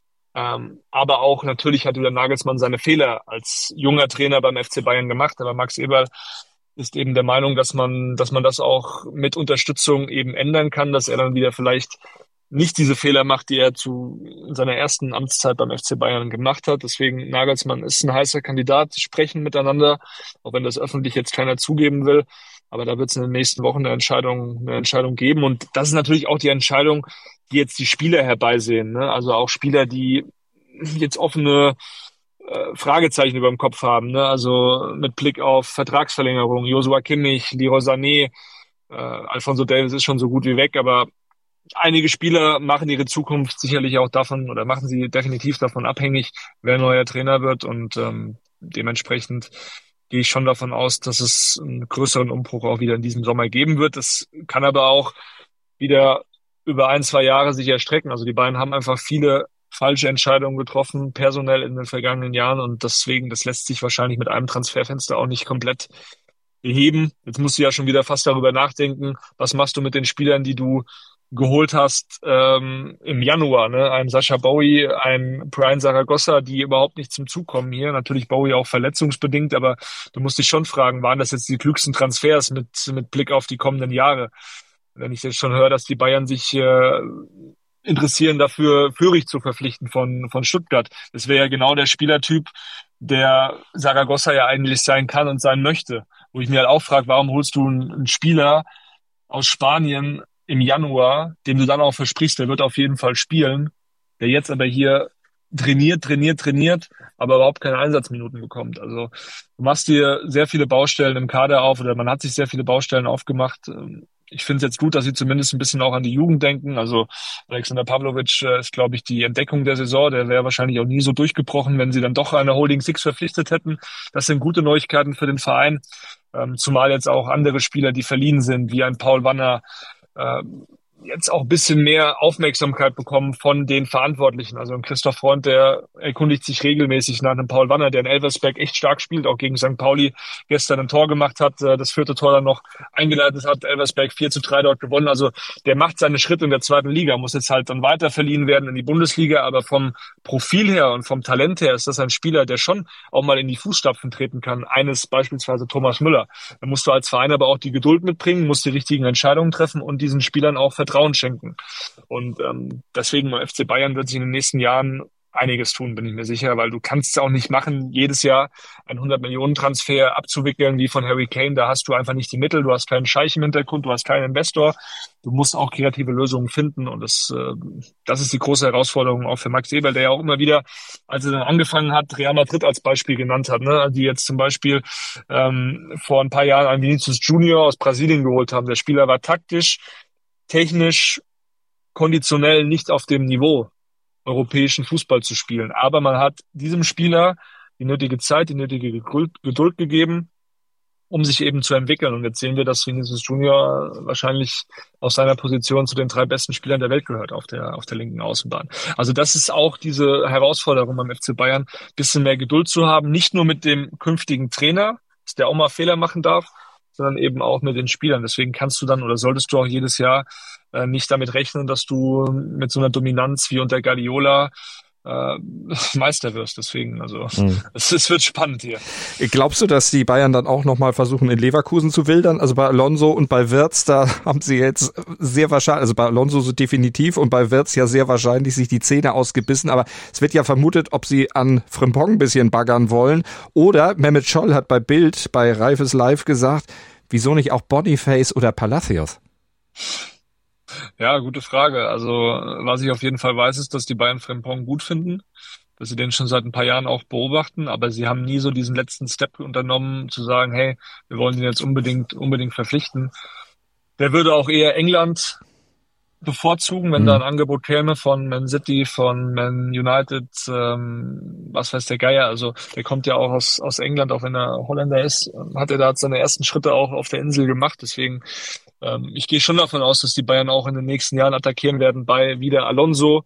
Ähm, aber auch natürlich hat Julian Nagelsmann seine Fehler als junger Trainer beim F C Bayern gemacht. Aber Max Eberl ist eben der Meinung, dass man, dass man das auch mit Unterstützung eben ändern kann, dass er dann wieder vielleicht nicht diese Fehler macht, die er zu in seiner ersten Amtszeit beim F C Bayern gemacht hat. Deswegen Nagelsmann ist ein heißer Kandidat. Sie sprechen miteinander, auch wenn das öffentlich jetzt keiner zugeben will. Aber da wird es in den nächsten Wochen eine Entscheidung, eine Entscheidung geben. Und das ist natürlich auch die Entscheidung, die jetzt die Spieler herbeisehen, ne? Also auch Spieler, die jetzt offene äh, Fragezeichen über dem Kopf haben, ne? Also mit Blick auf Vertragsverlängerung, Joshua Kimmich, Leroy Sané, äh, Alphonso Davies ist schon so gut wie weg, aber einige Spieler machen ihre Zukunft sicherlich auch davon oder machen sie definitiv davon abhängig, wer neuer Trainer wird. Und ähm, dementsprechend gehe ich schon davon aus, dass es einen größeren Umbruch auch wieder in diesem Sommer geben wird. Das kann aber auch wieder über ein, zwei Jahre sich erstrecken. Also die beiden haben einfach viele falsche Entscheidungen getroffen, personell in den vergangenen Jahren. Und deswegen, das lässt sich wahrscheinlich mit einem Transferfenster auch nicht komplett beheben. Jetzt musst du ja schon wieder fast darüber nachdenken, was machst du mit den Spielern, die du geholt hast ähm, im Januar, ne? Ein Sascha Bowie, ein Brian Zaragoza, die überhaupt nicht zum Zug kommen hier. Natürlich Bowie auch verletzungsbedingt, aber du musst dich schon fragen, waren das jetzt die klügsten Transfers mit mit Blick auf die kommenden Jahre? Wenn ich jetzt schon höre, dass die Bayern sich äh, interessieren dafür, Führig zu verpflichten von von Stuttgart. Das wäre ja genau der Spielertyp, der Zaragoza ja eigentlich sein kann und sein möchte. Wo ich mir halt auch frage, warum holst du einen, einen Spieler aus Spanien im Januar, dem du dann auch versprichst, der wird auf jeden Fall spielen, der jetzt aber hier trainiert, trainiert, trainiert, aber überhaupt keine Einsatzminuten bekommt. Also du machst dir sehr viele Baustellen im Kader auf oder man hat sich sehr viele Baustellen aufgemacht. Ich finde es jetzt gut, dass sie zumindest ein bisschen auch an die Jugend denken. Also Alexander Pavlovic ist, glaube ich, die Entdeckung der Saison. Der wäre wahrscheinlich auch nie so durchgebrochen, wenn sie dann doch eine Holding Six verpflichtet hätten. Das sind gute Neuigkeiten für den Verein. Zumal jetzt auch andere Spieler, die verliehen sind, wie ein Paul Wanner, jetzt auch ein bisschen mehr Aufmerksamkeit bekommen von den Verantwortlichen. Also ein Christoph Freund, der erkundigt sich regelmäßig nach einem Paul Wanner, der in Elversberg echt stark spielt, auch gegen Sankt Pauli gestern ein Tor gemacht hat, das vierte Tor dann noch eingeleitet hat, Elversberg vier zu drei dort gewonnen. Also der macht seine Schritte in der zweiten Liga, muss jetzt halt dann weiter verliehen werden in die Bundesliga, aber vom Profil her und vom Talent her ist das ein Spieler, der schon auch mal in die Fußstapfen treten kann. Eines beispielsweise Thomas Müller. Da musst du als Verein aber auch die Geduld mitbringen, musst die richtigen Entscheidungen treffen und diesen Spielern auch Vertrauen schenken. Und ähm, deswegen beim F C Bayern wird sich in den nächsten Jahren einiges tun, bin ich mir sicher, weil du kannst es auch nicht machen, jedes Jahr einen hundert-Millionen-Transfer abzuwickeln wie von Harry Kane. Da hast du einfach nicht die Mittel, du hast keinen Scheich im Hintergrund, du hast keinen Investor. Du musst auch kreative Lösungen finden und das, äh, das ist die große Herausforderung auch für Max Eberl, der ja auch immer wieder, als er dann angefangen hat, Real Madrid als Beispiel genannt hat, ne? Die jetzt zum Beispiel ähm, vor ein paar Jahren einen Vinicius Junior aus Brasilien geholt haben. Der Spieler war taktisch, technisch, konditionell nicht auf dem Niveau, europäischen Fußball zu spielen. Aber man hat diesem Spieler die nötige Zeit, die nötige Geduld gegeben um sich eben zu entwickeln. Und jetzt sehen wir, dass Vinicius Junior wahrscheinlich auf seiner Position zu den drei besten Spielern der Welt gehört auf der auf der linken Außenbahn. Also das ist auch diese Herausforderung beim F C Bayern, bisschen mehr Geduld zu haben, nicht nur mit dem künftigen Trainer, dass der auch mal Fehler machen darf, sondern eben auch mit den Spielern. Deswegen kannst du dann oder solltest du auch jedes Jahr äh, nicht damit rechnen, dass du mit so einer Dominanz wie unter Guardiola äh, Meister wirst. Deswegen, also mhm. es, es wird spannend hier. Glaubst du, dass die Bayern dann auch nochmal versuchen, in Leverkusen zu wildern? Also bei Alonso und bei Wirtz, da haben sie jetzt sehr wahrscheinlich, also bei Alonso so definitiv und bei Wirtz ja sehr wahrscheinlich sich die Zähne ausgebissen. Aber es wird ja vermutet, ob sie an Frimpong ein bisschen baggern wollen. Oder Mehmet Scholl hat bei Bild, bei Reifes Live gesagt, wieso nicht auch Boniface oder Palacios? Ja, gute Frage. Also was ich auf jeden Fall weiß, ist, dass die Bayern Frimpong gut finden, dass sie den schon seit ein paar Jahren auch beobachten, aber sie haben nie so diesen letzten Step unternommen, zu sagen, hey, wir wollen ihn jetzt unbedingt unbedingt verpflichten. Der würde auch eher England bevorzugen, wenn mhm. da ein Angebot käme von Man City, von Man United, ähm, was weiß der Geier. Also der kommt ja auch aus aus England, auch wenn er Holländer ist, hat er da seine ersten Schritte auch auf der Insel gemacht. Deswegen ähm, ich gehe schon davon aus, dass die Bayern auch in den nächsten Jahren attackieren werden bei wieder Alonso,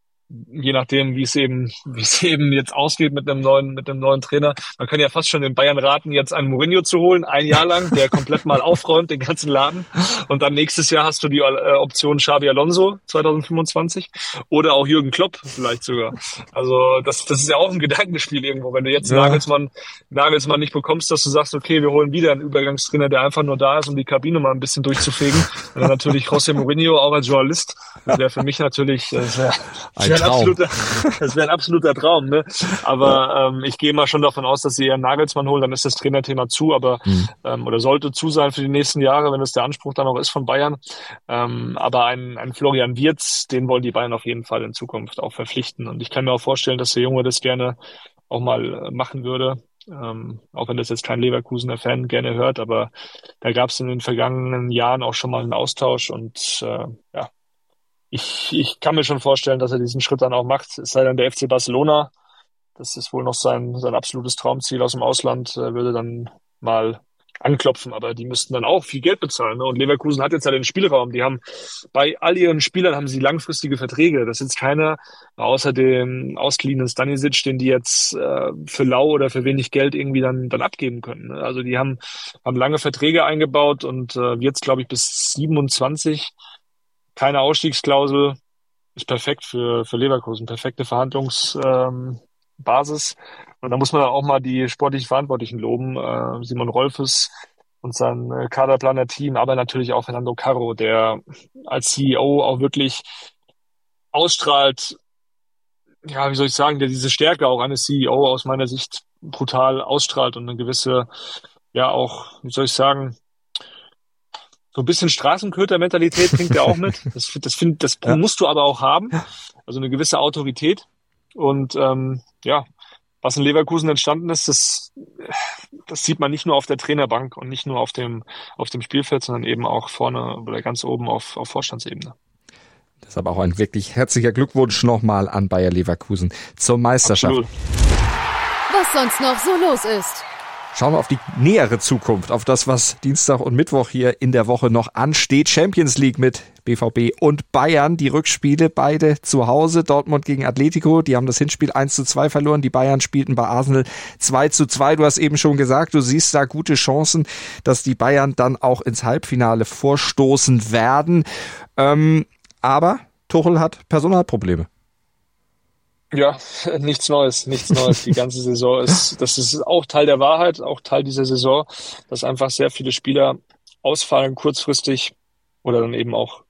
je nachdem, wie es eben, wie es eben jetzt ausgeht mit einem neuen, mit einem neuen Trainer. Man kann ja fast schon den Bayern raten, jetzt einen Mourinho zu holen, ein Jahr lang, der komplett mal aufräumt, den ganzen Laden. Und dann nächstes Jahr hast du die äh, Option Xabi Alonso zwanzig fünfundzwanzig oder auch Jürgen Klopp vielleicht sogar. Also, das, das ist ja auch ein Gedankenspiel irgendwo. Wenn du jetzt ja. Nagelsmann, Nagelsmann nicht bekommst, dass du sagst, okay, wir holen wieder einen Übergangstrainer, der einfach nur da ist, um die Kabine mal ein bisschen durchzufegen. Und dann natürlich José Mourinho auch als Journalist. Das wäre für mich natürlich, das wäre, ein absoluter, das wäre ein absoluter Traum, ne? Aber ähm, ich gehe mal schon davon aus, dass sie eher Nagelsmann holen, dann ist das Trainerthema zu, aber mhm. ähm, oder sollte zu sein für die nächsten Jahre, wenn es der Anspruch dann auch ist von Bayern. Ähm, aber ein, ein Florian Wirtz, den wollen die Bayern auf jeden Fall in Zukunft auch verpflichten. Und ich kann mir auch vorstellen, dass der Junge das gerne auch mal machen würde. Ähm, auch wenn das jetzt kein Leverkusener Fan gerne hört, aber da gab es in den vergangenen Jahren auch schon mal einen Austausch und äh, ja, Ich, ich kann mir schon vorstellen, dass er diesen Schritt dann auch macht. Es sei denn, der F C Barcelona, das ist wohl noch sein, sein absolutes Traumziel aus dem Ausland, würde dann mal anklopfen, aber die müssten dann auch viel Geld bezahlen. Ne? Und Leverkusen hat jetzt ja den Spielraum. Die haben bei all ihren Spielern haben sie langfristige Verträge. Das ist jetzt keiner, außer dem ausgeliehenen Stanisic, den die jetzt äh, für lau oder für wenig Geld irgendwie dann dann abgeben können. Ne? Also die haben haben lange Verträge eingebaut und äh, jetzt, glaube ich, bis siebenundzwanzig. Keine Ausstiegsklausel, ist perfekt für für Leverkusen, perfekte Verhandlungsbasis. Ähm, und da muss man auch mal die sportlich Verantwortlichen loben, äh, Simon Rolfes und sein äh, Kaderplaner-Team, aber natürlich auch Fernando Carro, der als C E O auch wirklich ausstrahlt, ja, wie soll ich sagen, der diese Stärke auch eines C E O aus meiner Sicht brutal ausstrahlt und eine gewisse, ja auch, wie soll ich sagen, so ein bisschen Straßenköter-Mentalität bringt er auch mit. Das, das, find, das ja. musst du aber auch haben. Also eine gewisse Autorität. Und ähm, ja, was in Leverkusen entstanden ist, das, das sieht man nicht nur auf der Trainerbank und nicht nur auf dem, auf dem Spielfeld, sondern eben auch vorne oder ganz oben auf, auf Vorstandsebene. Deshalb auch ein wirklich herzlicher Glückwunsch nochmal an Bayer Leverkusen zur Meisterschaft. Absolut. Was sonst noch so los ist. Schauen wir auf die nähere Zukunft, auf das, was Dienstag und Mittwoch hier in der Woche noch ansteht. Champions League mit B V B und Bayern. Die Rückspiele beide zu Hause. Dortmund gegen Atletico. Die haben das Hinspiel eins zu zwei verloren. Die Bayern spielten bei Arsenal zwei zu zwei. Du hast eben schon gesagt, du siehst da gute Chancen, dass die Bayern dann auch ins Halbfinale vorstoßen werden. Ähm, aber Tuchel hat Personalprobleme. Ja, nichts Neues, nichts Neues. Die ganze Saison ist, das ist auch Teil der Wahrheit, auch Teil dieser Saison, dass einfach sehr viele Spieler ausfallen kurzfristig oder dann eben auch,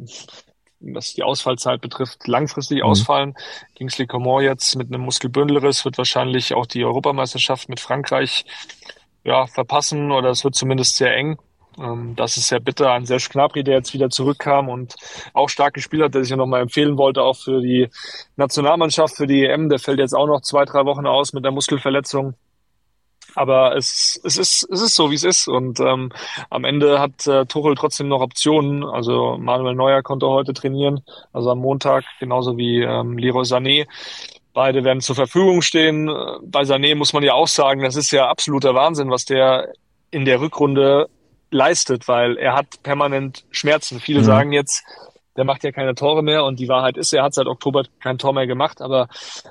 was die Ausfallzeit betrifft, langfristig mhm. ausfallen. Kingsley Coman jetzt mit einem Muskelbündelriss wird wahrscheinlich auch die Europameisterschaft mit Frankreich ja verpassen oder es wird zumindest sehr eng. Das ist sehr bitter. Ein Serge Gnabry, der jetzt wieder zurückkam und auch stark gespielt hat, der sich ja nochmal empfehlen wollte, auch für die Nationalmannschaft, für die E M. Der fällt jetzt auch noch zwei, drei Wochen aus mit einer Muskelverletzung. Aber es, es ist, es ist so, wie es ist. Und ähm, am Ende hat äh, Tuchel trotzdem noch Optionen. Also Manuel Neuer konnte heute trainieren, also am Montag, genauso wie ähm, Leroy Sané. Beide werden zur Verfügung stehen. Bei Sané muss man ja auch sagen, das ist ja absoluter Wahnsinn, was der in der Rückrunde leistet, weil er hat permanent Schmerzen. Viele mhm. sagen jetzt, der macht ja keine Tore mehr und die Wahrheit ist, er hat seit Oktober kein Tor mehr gemacht, aber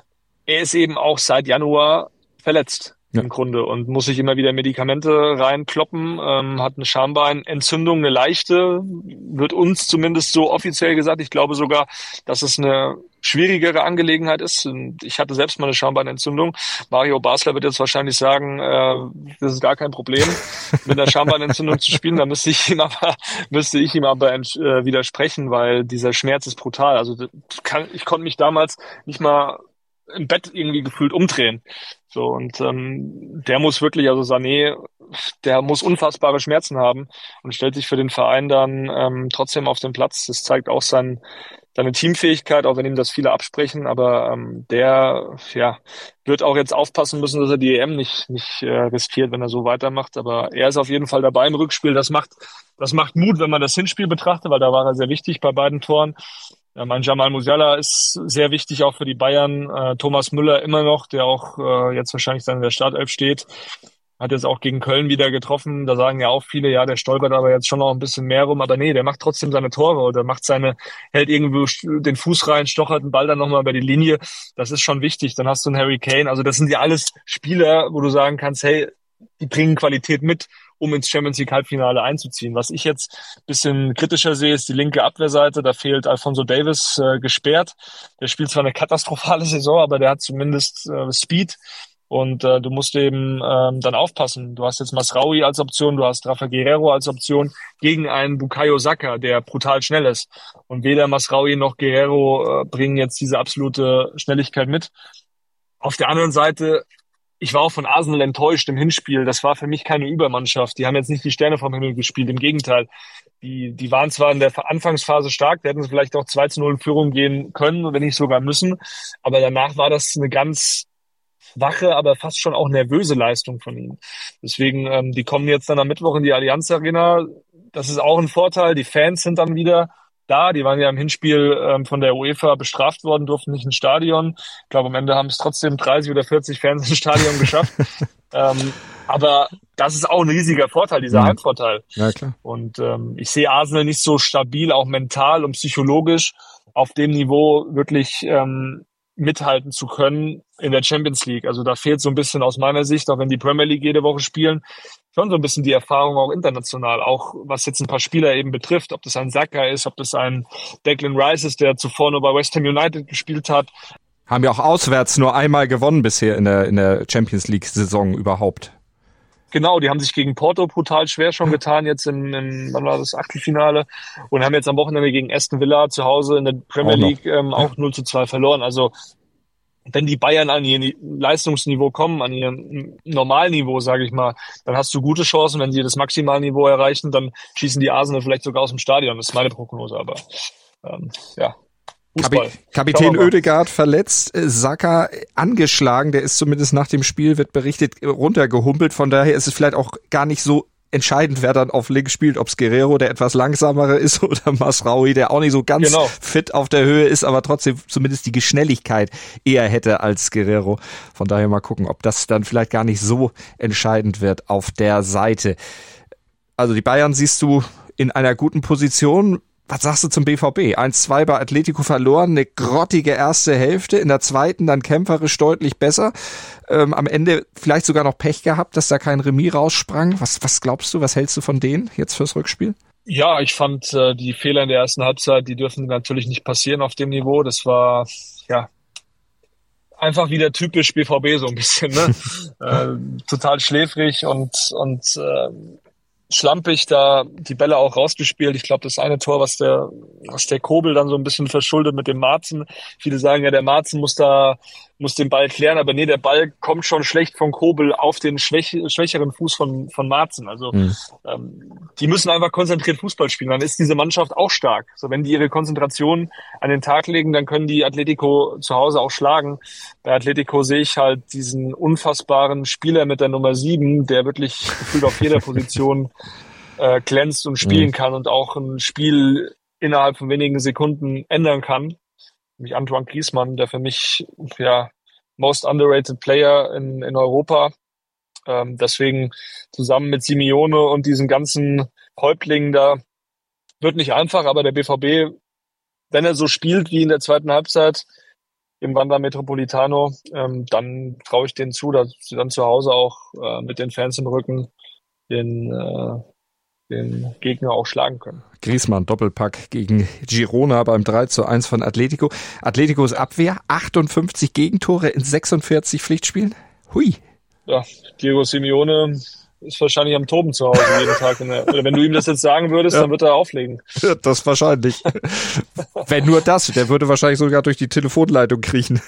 er ist eben auch seit Januar verletzt. Ja. Im Grunde und muss sich immer wieder Medikamente reinkloppen, ähm, hat eine Schambeinentzündung, eine leichte, wird uns zumindest so offiziell gesagt. Ich glaube sogar, dass es eine schwierigere Angelegenheit ist. Und ich hatte selbst mal eine Schambeinentzündung. Mario Basler wird jetzt wahrscheinlich sagen, äh, das ist gar kein Problem, mit einer Schambeinentzündung zu spielen. Da müsste ich ihm aber, müsste ich ihm aber äh, widersprechen, weil dieser Schmerz ist brutal. Also kann, ich konnte mich damals nicht mal im Bett irgendwie gefühlt umdrehen. So, und ähm, der muss wirklich, also Sané, der muss unfassbare Schmerzen haben und stellt sich für den Verein dann ähm, trotzdem auf den Platz. Das zeigt auch sein, seine Teamfähigkeit, auch wenn ihm das viele absprechen, aber ähm, der ja wird auch jetzt aufpassen müssen, dass er die E M nicht nicht äh, riskiert, wenn er so weitermacht. Aber er ist auf jeden Fall dabei im Rückspiel. Das macht das macht Mut, wenn man das Hinspiel betrachtet, weil da war er sehr wichtig bei beiden Toren. Ja, mein Jamal Musiala ist sehr wichtig auch für die Bayern. Äh, Thomas Müller immer noch, der auch äh, jetzt wahrscheinlich dann in der Startelf steht, hat jetzt auch gegen Köln wieder getroffen. Da sagen ja auch viele, ja, der stolpert aber jetzt schon noch ein bisschen mehr rum. Aber nee, der macht trotzdem seine Tore oder macht seine, hält irgendwo den Fuß rein, stochert den Ball dann nochmal über die Linie. Das ist schon wichtig. Dann hast du einen Harry Kane. Also das sind ja alles Spieler, wo du sagen kannst, hey, die bringen Qualität mit, um ins Champions League Halbfinale einzuziehen. Was ich jetzt ein bisschen kritischer sehe, ist die linke Abwehrseite. Da fehlt Alphonso Davies äh, gesperrt. Der spielt zwar eine katastrophale Saison, aber der hat zumindest äh, Speed. Und äh, du musst eben ähm, dann aufpassen. Du hast jetzt Masraoui als Option, du hast Rafa Guerreiro als Option gegen einen Bukayo Saka, der brutal schnell ist. Und weder Masraoui noch Guerreiro äh, bringen jetzt diese absolute Schnelligkeit mit. Auf der anderen Seite, ich war auch von Arsenal enttäuscht im Hinspiel. Das war für mich keine Übermannschaft. Die haben jetzt nicht die Sterne vom Himmel gespielt. Im Gegenteil. Die, die waren zwar in der Anfangsphase stark, die hätten vielleicht auch zwei zu null in Führung gehen können, wenn nicht sogar müssen. Aber danach war das eine ganz wache, aber fast schon auch nervöse Leistung von ihnen. Deswegen, ähm, die kommen jetzt dann am Mittwoch in die Allianz Arena. Das ist auch ein Vorteil. Die Fans sind dann wieder da. Die waren ja im Hinspiel ähm, von der UEFA bestraft worden, durften nicht ins Stadion. Ich glaube, am Ende haben es trotzdem dreißig oder vierzig Fans ins Stadion geschafft. ähm, aber das ist auch ein riesiger Vorteil, dieser ja. Heimvorteil. Ja, klar. Und ähm, ich sehe Arsenal nicht so stabil, auch mental und psychologisch auf dem Niveau wirklich ähm, mithalten zu können in der Champions League. Also da fehlt so ein bisschen aus meiner Sicht, auch wenn die Premier League jede Woche spielen, schon so ein bisschen die Erfahrung auch international, auch was jetzt ein paar Spieler eben betrifft, ob das ein Saka ist, ob das ein Declan Rice ist, der zuvor nur bei West Ham United gespielt hat. Haben ja auch auswärts nur einmal gewonnen bisher in der in der Champions League Saison überhaupt. Genau, die haben sich gegen Porto brutal schwer schon getan, jetzt im, im wann war das, Achtelfinale, und haben jetzt am Wochenende gegen Aston Villa zu Hause in der Premier League ähm, auch null zu zwei verloren. Also wenn die Bayern an ihr Leistungsniveau kommen, an ihr Normalniveau, sage ich mal, dann hast du gute Chancen. Wenn sie das Maximalniveau erreichen, dann schießen die Arsenal vielleicht sogar aus dem Stadion. Das ist meine Prognose, aber ähm, ja. Fußball. Kapitän Oedegaard verletzt, Saka angeschlagen, der ist zumindest nach dem Spiel, wird berichtet, runtergehumpelt. Von daher ist es vielleicht auch gar nicht so entscheidend, wer dann auf links spielt, ob es Guerreiro, der etwas langsamere ist, oder Masraoui, der auch nicht so ganz genau fit auf der Höhe ist, aber trotzdem zumindest die Geschnelligkeit eher hätte als Guerreiro. Von daher mal gucken, ob das dann vielleicht gar nicht so entscheidend wird auf der Seite. Also die Bayern siehst du in einer guten Position. Was sagst du zum B V B? eins zwei bei Atletico verloren, eine grottige erste Hälfte, in der zweiten dann kämpferisch deutlich besser. Ähm, am Ende vielleicht sogar noch Pech gehabt, dass da kein Remis raussprang. Was, was glaubst du, was hältst du von denen jetzt fürs Rückspiel? Ja, ich fand äh, die Fehler in der ersten Halbzeit, die dürfen natürlich nicht passieren auf dem Niveau. Das war, ja, einfach wieder typisch B V B so ein bisschen, ne? äh, total schläfrig und, und äh, schlampig da die Bälle auch rausgespielt. Ich glaube, das eine Tor, was der was der Kobel dann so ein bisschen verschuldet mit dem Marzen. Viele sagen ja, der Marzen muss da muss den Ball klären, aber nee, der Ball kommt schon schlecht von Kobel auf den schwäch, schwächeren Fuß von von Marzen. Also mhm. ähm, die müssen einfach konzentriert Fußball spielen. Dann ist diese Mannschaft auch stark. So, wenn die ihre Konzentration an den Tag legen, dann können die Atletico zu Hause auch schlagen. Bei Atletico sehe ich halt diesen unfassbaren Spieler mit der Nummer sieben, der wirklich gefühlt auf jeder Position äh, glänzt und spielen mhm. kann und auch ein Spiel innerhalb von wenigen Sekunden ändern kann. Nämlich Antoine Griezmann, der für mich ja most underrated Player in, in Europa Ähm, deswegen zusammen mit Simeone und diesen ganzen Häuptlingen da wird nicht einfach, aber der B V B, wenn er so spielt wie in der zweiten Halbzeit im Wanda Metropolitano, ähm, dann traue ich denen zu, dass sie dann zu Hause auch äh, mit den Fans im Rücken den, äh, den Gegner auch schlagen können. Griezmann Doppelpack gegen Girona beim drei zu eins von Atletico. Atleticos Abwehr, achtundfünfzig Gegentore in sechsundvierzig Pflichtspielen. Hui. Ja, Diego Simeone ist wahrscheinlich am Toben zu Hause jeden Tag. In der, oder wenn du ihm das jetzt sagen würdest, ja. Dann wird er auflegen. Ja, das wahrscheinlich. Wenn nur das, der würde wahrscheinlich sogar durch die Telefonleitung kriechen.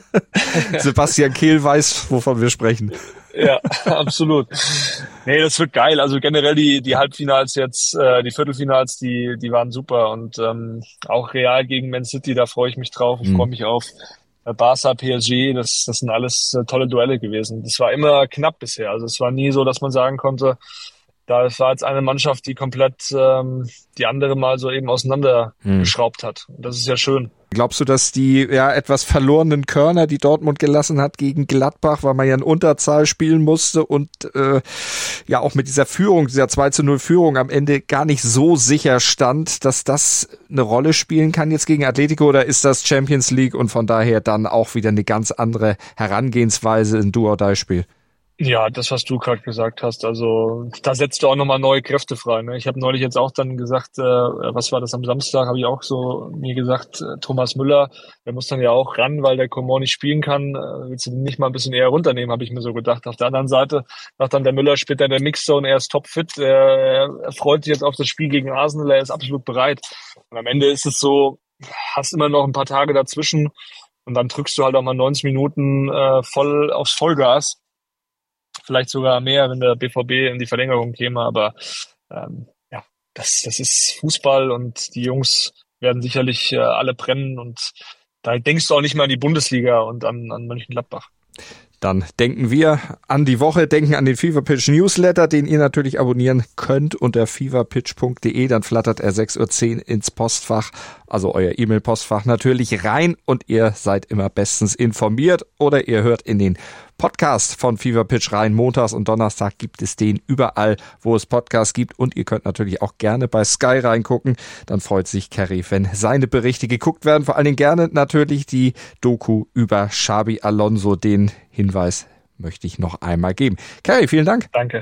Sebastian Kehl weiß, wovon wir sprechen. Ja, absolut. Nee, das wird geil. Also generell die die Halbfinals jetzt, äh, die Viertelfinals, die die waren super. Und ähm, auch Real gegen Man City, da freue ich mich drauf. Ich mhm. freue mich auf Barca, P S G, das, das sind alles äh, tolle Duelle gewesen. Das war immer knapp bisher. Also es war nie so, dass man sagen konnte, da war jetzt eine Mannschaft, die komplett ähm, die andere mal so eben auseinandergeschraubt hm. hat. Und das ist ja schön. Glaubst du, dass die ja etwas verlorenen Körner, die Dortmund gelassen hat gegen Gladbach, weil man ja in Unterzahl spielen musste und äh, ja auch mit dieser Führung, dieser zwei zu null Führung am Ende gar nicht so sicher stand, dass das eine Rolle spielen kann jetzt gegen Atletico, oder ist das Champions League und von daher dann auch wieder eine ganz andere Herangehensweise, ein Do-or-Die-Spiel? Ja, das, was du gerade gesagt hast, also da setzt du auch nochmal neue Kräfte frei. Ne? Ich habe neulich jetzt auch dann gesagt, äh, was war das am Samstag, habe ich auch so mir gesagt, äh, Thomas Müller, der muss dann ja auch ran, weil der Coman nicht spielen kann. Äh, willst du den nicht mal ein bisschen eher runternehmen, habe ich mir so gedacht. Auf der anderen Seite sagt dann der Müller später in der Mixzone, er ist topfit, er, er freut sich jetzt auf das Spiel gegen Arsenal, er ist absolut bereit. Und am Ende ist es so, hast immer noch ein paar Tage dazwischen und dann drückst du halt auch mal neunzig Minuten äh, voll aufs Vollgas. Vielleicht sogar mehr, wenn der B V B in die Verlängerung käme, aber ähm, ja, das, das ist Fußball und die Jungs werden sicherlich äh, alle brennen und da denkst du auch nicht mehr an die Bundesliga und an, an Mönchengladbach. Dann denken wir an die Woche, denken an den Fever Pitch Newsletter, den ihr natürlich abonnieren könnt unter fever pitch punkt de. Dann flattert er sechs Uhr zehn ins Postfach, also euer E-Mail-Postfach natürlich rein und ihr seid immer bestens informiert. Oder ihr hört in den Podcast von Fever Pitch rein. Montags und Donnerstag gibt es den überall, wo es Podcasts gibt. Und ihr könnt natürlich auch gerne bei Sky reingucken. Dann freut sich Kerry, wenn seine Berichte geguckt werden. Vor allen Dingen gerne natürlich die Doku über Xabi Alonso. Den Hinweis möchte ich noch einmal geben. Kerry, vielen Dank. Danke.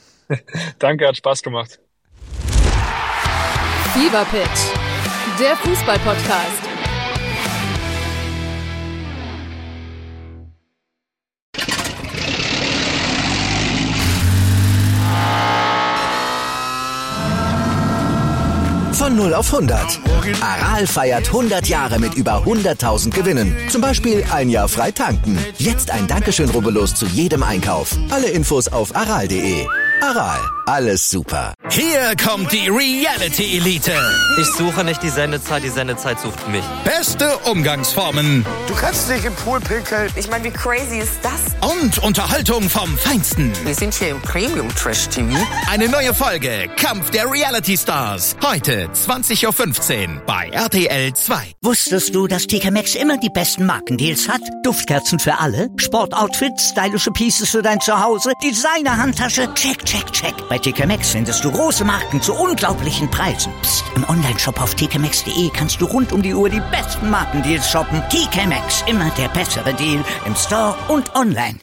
Danke, hat Spaß gemacht. Fever Pitch, der Fußball-Podcast. Von null auf hundert. Aral feiert hundert Jahre mit über hunderttausend Gewinnen. Zum Beispiel ein Jahr frei tanken. Jetzt ein Dankeschön, rubbellos zu jedem Einkauf. Alle Infos auf aral punkt de. Aral, alles super. Hier kommt die Reality Elite. Ich suche nicht die Sendezeit, die Sendezeit sucht mich. Beste Umgangsformen. Du kannst dich im Pool pinkeln. Ich meine, wie crazy ist das? Und Unterhaltung vom Feinsten. Wir sind hier im Premium-Trash-T V. Eine neue Folge, Kampf der Reality Stars. Heute zwanzig Uhr fünfzehn bei R T L zwei. Wusstest du, dass T K Maxx immer die besten Markendeals hat? Duftkerzen für alle, Sportoutfits, stylische Pieces für dein Zuhause, Designer-Handtasche, check, check, check. Bei T K Maxx findest du große Marken zu unglaublichen Preisen. Psst. Im Onlineshop auf t k maxx punkt de kannst du rund um die Uhr die besten Markendeals shoppen. T K Maxx, immer der bessere Deal im Store und online.